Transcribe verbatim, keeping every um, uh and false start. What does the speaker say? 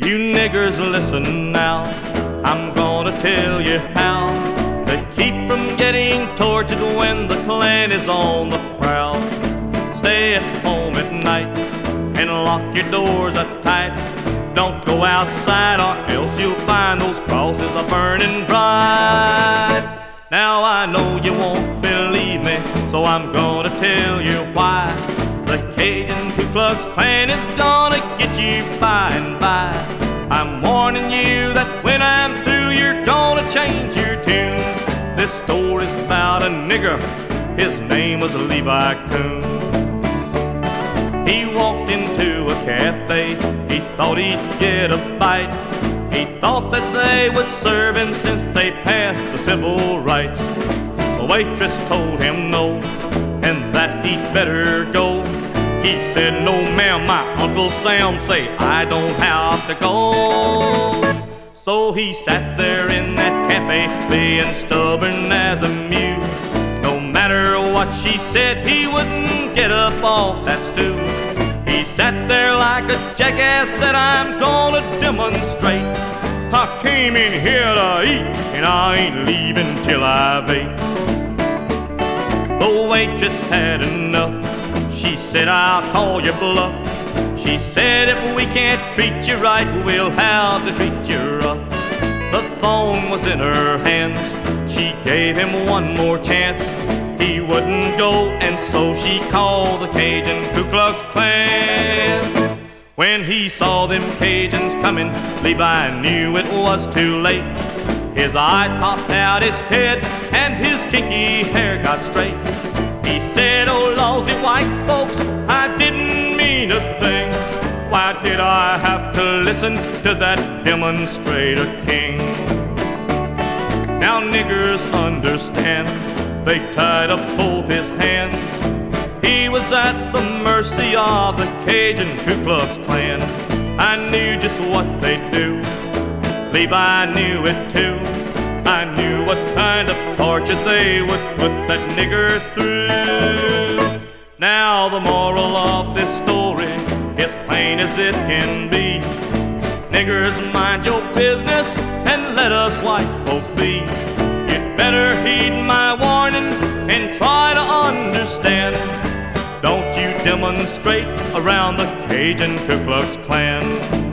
You niggers listen now, I'm gonna tell you how to keep from getting tortured when the Klan is on the prowl. Stay at home at night and lock your doors up tight. Don't go outside or else you'll find those crosses are burning bright. Now I know you won't believe me, so I'm gonna tell you why. The Cajun Ku Klux Klan is gonna get you by and by. I'm warning you that when I'm through, you're gonna change your tune. This story's about a nigger, his name was Levi Coon. He walked into a cafe, he thought he'd get a bite. He thought that they would serve him since they passed the civil rights. The waitress told him no, and that he'd better go. He said, no ma'am, my Uncle Sam say I don't have to go. So he sat there in that cafe, being stubborn as a mule. No matter what she said, he wouldn't get up off that stool. He sat there like a jackass, said I'm gonna demonstrate. I came in here to eat, and I ain't leaving till I've ate. The waitress had enough, she said I'll call your bluff. She said if we can't treat you right, we'll have to treat you rough. The phone was in her hands, she gave him one more chance. He wouldn't go, and so she called the Cajun Ku Klux Klan. When he saw them Cajuns coming, Levi knew it was too late. His eyes popped out his head, and his kinky hair got straight. He said, oh lousy white folks, I didn't mean a thing. Why did I have to listen to that demonstrator king? Now niggers understand, they tied up both his hands. He was at the mercy of the Cajun Ku Klux Klan. I knew just what they'd do, Levi knew it too. I knew what kind of torture they would put that nigger through. Now the moral of this story is plain as it can be. Niggers, mind your business and let us white folks be. You'd better heed my warning and try to understand. Don't you demonstrate around the Cajun Ku Klux Klan.